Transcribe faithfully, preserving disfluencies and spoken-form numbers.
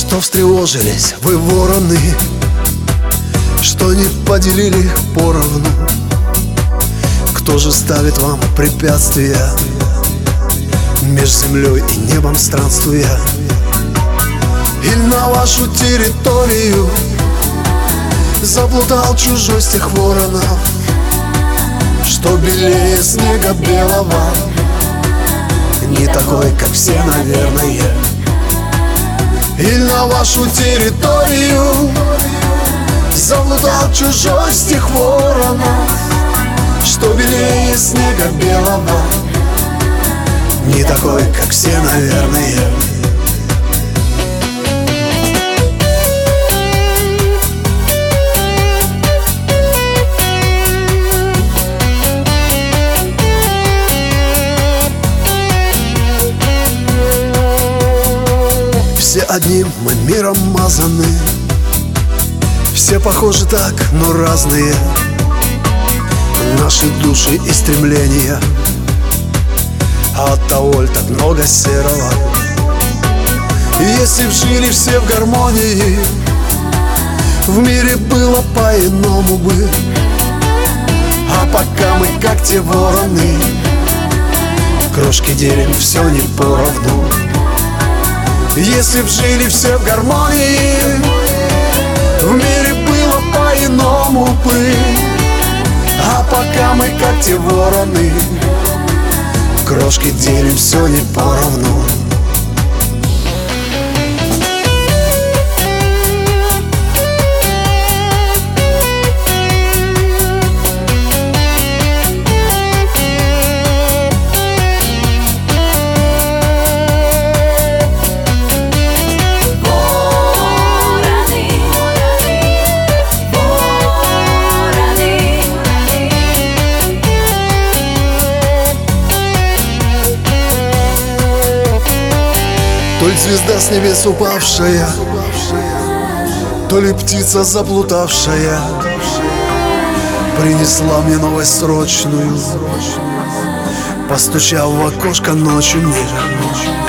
Что встревожились вы, вороны, что не поделили их поровну? Кто же ставит вам препятствия, меж землей и небом странствуя? Или на вашу территорию заблудал чужой с тех воронов, что белее снега белого, не такой, как все, наверное? Или на вашу территорию заблудал чужой с тех воронов, что белее снега белого, не такой, как все, наверное? Все одним мы миром мазаны, все похожи так, но разные. Наши души и стремления, а оттого так много серого. И если б жили все в гармонии, в мире было по-иному бы. А пока мы как те вороны, крошки делим все не поровну. Если б жили все в гармонии, в мире было по-иному бы. А пока мы как те вороны, крошки делим все не поровну. То ли звезда с небес упавшая, то ли птица заплутавшая принесла мне новость срочную, постучав в окошко ночью мне.